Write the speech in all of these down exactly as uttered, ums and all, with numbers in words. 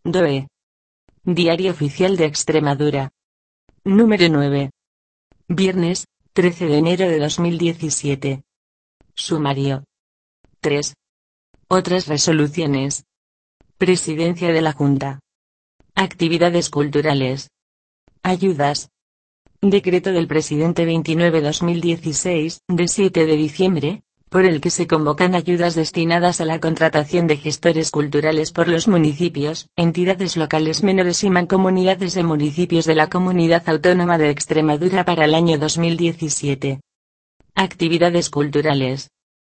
D O E. Diario Oficial de Extremadura. Número nueve. Viernes, trece de enero de dos mil diecisiete. Sumario. tres. Otras resoluciones. Presidencia de la Junta. Actividades culturales. Ayudas. Decreto del Presidente veintinueve barra dos mil dieciséis, de siete de diciembre, por el que se convocan ayudas destinadas a la contratación de gestores culturales por los municipios, entidades locales menores y mancomunidades de municipios de la Comunidad Autónoma de Extremadura para el año dos mil diecisiete. Actividades culturales.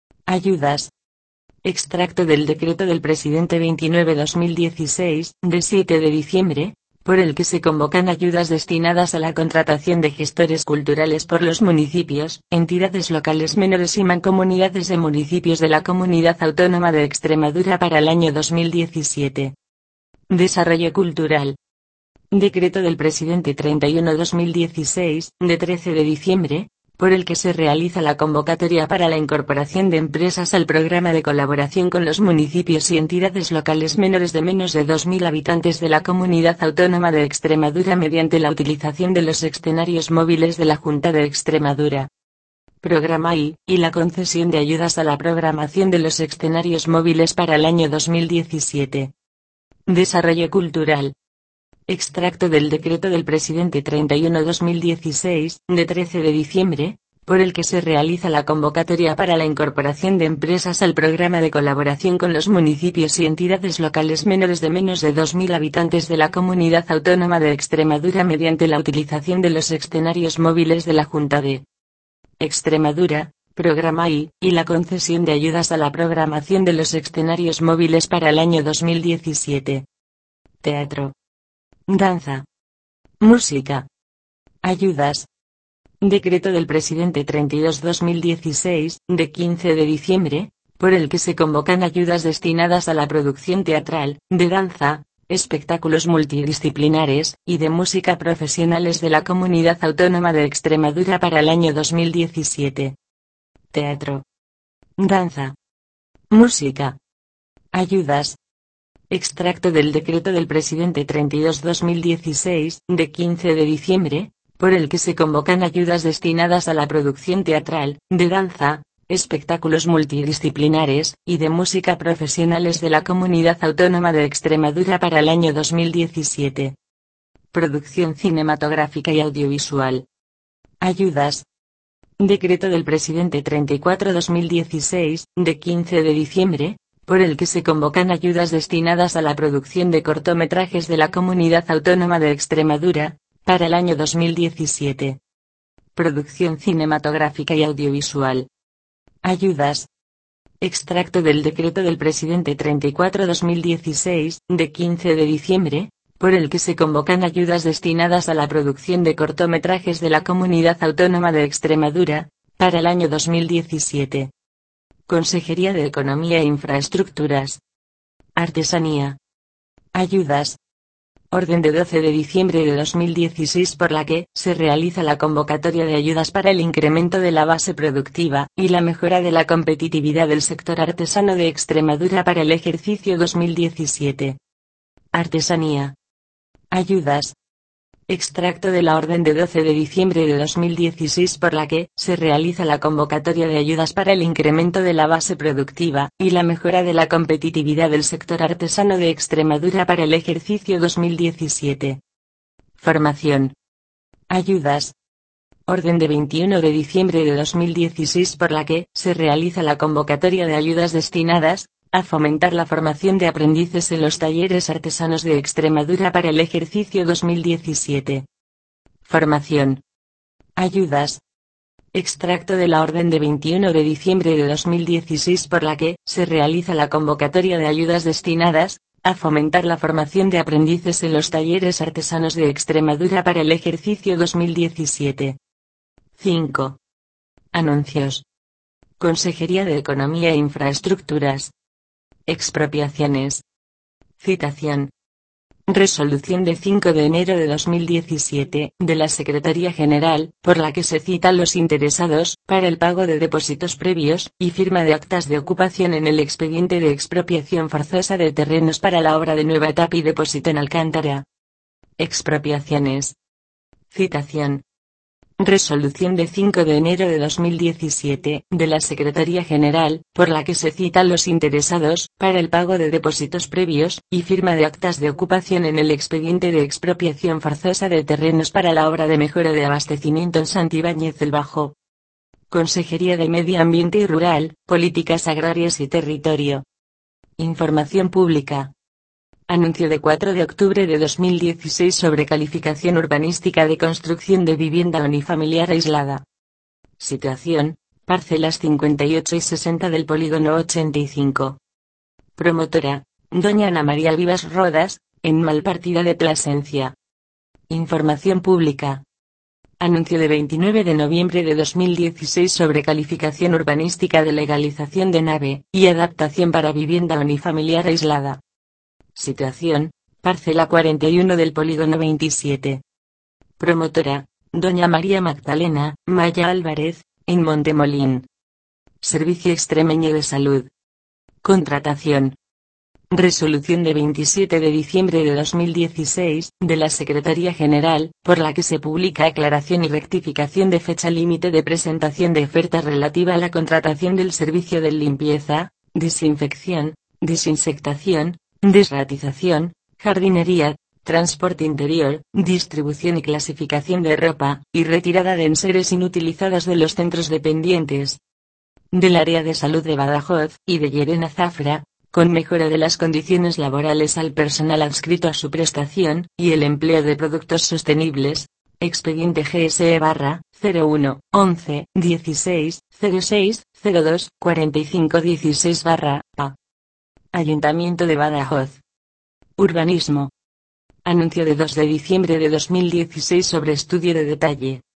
Ayudas. Extracto del Decreto del Presidente veintinueve barra dos mil dieciséis, de siete de diciembre, por el que se convocan ayudas destinadas a la contratación de gestores culturales por los municipios, entidades locales menores y mancomunidades de municipios de la Comunidad Autónoma de Extremadura para el año dos mil diecisiete. Desarrollo cultural. Decreto del Presidente treinta y uno barra dos mil dieciséis, de trece de diciembre, por el que se realiza la convocatoria para la incorporación de empresas al programa de colaboración con los municipios y entidades locales menores de menos de dos mil habitantes de la Comunidad Autónoma de Extremadura mediante la utilización de los escenarios móviles de la Junta de Extremadura. Programa I, y la concesión de ayudas a la programación de los escenarios móviles para el año dos mil diecisiete. Desarrollo cultural. Extracto del Decreto del Presidente treinta y uno barra dos mil dieciséis, de trece de diciembre, por el que se realiza la convocatoria para la incorporación de empresas al programa de colaboración con los municipios y entidades locales menores de menos de dos mil habitantes de la Comunidad Autónoma de Extremadura mediante la utilización de los escenarios móviles de la Junta de Extremadura, Programa I, y la concesión de ayudas a la programación de los escenarios móviles para el año dos mil diecisiete. Teatro. Danza. Música. Ayudas. Decreto del Presidente treinta y dos barra dos mil dieciséis, de quince de diciembre, por el que se convocan ayudas destinadas a la producción teatral, de danza, espectáculos multidisciplinares, y de música profesionales de la Comunidad Autónoma de Extremadura para el año dos mil diecisiete. Teatro. Danza. Música. Ayudas. Extracto del Decreto del Presidente treinta y dos barra dos mil dieciséis, de quince de diciembre, por el que se convocan ayudas destinadas a la producción teatral, de danza, espectáculos multidisciplinares, y de música profesionales de la Comunidad Autónoma de Extremadura para el año dos mil diecisiete. Producción cinematográfica y audiovisual. Ayudas. Decreto del Presidente treinta y cuatro barra dos mil dieciséis, de quince de diciembre, por el que se convocan ayudas destinadas a la producción de cortometrajes de la Comunidad Autónoma de Extremadura, para el año dos mil diecisiete. Producción cinematográfica y audiovisual. Ayudas. Extracto del Decreto del Presidente treinta y cuatro barra dos mil dieciséis, de quince de diciembre, por el que se convocan ayudas destinadas a la producción de cortometrajes de la Comunidad Autónoma de Extremadura, para el año dos mil diecisiete. Consejería de Economía e Infraestructuras. Artesanía. Ayudas. Orden de doce de diciembre de dos mil dieciséis por la que se realiza la convocatoria de ayudas para el incremento de la base productiva y la mejora de la competitividad del sector artesano de Extremadura para el ejercicio dos mil diecisiete. Artesanía. Ayudas. Extracto de la orden de doce de diciembre de dos mil dieciséis por la que se realiza la convocatoria de ayudas para el incremento de la base productiva y la mejora de la competitividad del sector artesano de Extremadura para el ejercicio dos mil diecisiete. Formación. Ayudas. Orden de veintiuno de diciembre de dos mil dieciséis por la que se realiza la convocatoria de ayudas destinadas a fomentar la formación de aprendices en los talleres artesanos de Extremadura para el ejercicio dos mil diecisiete. Formación. Ayudas. Extracto de la orden de veintiuno de diciembre de dos mil dieciséis por la que se realiza la convocatoria de ayudas destinadas a fomentar la formación de aprendices en los talleres artesanos de Extremadura para el ejercicio dos mil diecisiete. cinco. Anuncios. Consejería de Economía e Infraestructuras. Expropiaciones. Citación. Resolución de cinco de enero de dos mil diecisiete, de la Secretaría General, por la que se citan los interesados, para el pago de depósitos previos, y firma de actas de ocupación en el expediente de expropiación forzosa de terrenos para la obra de nueva etapa y depósito en Alcántara. Expropiaciones. Citación. Resolución de cinco de enero de dos mil diecisiete, de la Secretaría General, por la que se citan los interesados, para el pago de depósitos previos, y firma de actas de ocupación en el expediente de expropiación forzosa de terrenos para la obra de mejora de abastecimiento en Santibáñez del Bajo. Consejería de Medio Ambiente y Rural, Políticas Agrarias y Territorio. Información pública. Anuncio de cuatro de octubre de dos mil dieciséis sobre calificación urbanística de construcción de vivienda unifamiliar aislada. Situación: parcelas cincuenta y ocho y sesenta del polígono ochenta y cinco. Promotora: doña Ana María Vivas Rodas, en Malpartida de Plasencia. Información pública. Anuncio de veintinueve de noviembre de dos mil dieciséis sobre calificación urbanística de legalización de nave y adaptación para vivienda unifamiliar aislada. Situación: parcela cuarenta y uno del polígono veintisiete. Promotora: doña María Magdalena Maya Álvarez, en Montemolín. Servicio Extremeño de Salud. Contratación. Resolución de veintisiete de diciembre de dos mil dieciséis, de la Secretaría General, por la que se publica aclaración y rectificación de fecha límite de presentación de ofertas relativa a la contratación del servicio de limpieza, desinfección, desinsectación, desratización, jardinería, transporte interior, distribución y clasificación de ropa, y retirada de enseres inutilizadas de los centros dependientes del área de salud de Badajoz y de Llerena Zafra, con mejora de las condiciones laborales al personal adscrito a su prestación, y el empleo de productos sostenibles. Expediente G S E barra, cero uno, once, dieciséis, cero seis, cero dos, cuarenta y cinco dieciséis barra, A. Ayuntamiento de Badajoz. Urbanismo. Anuncio de dos de diciembre de dos mil dieciséis sobre estudio de detalle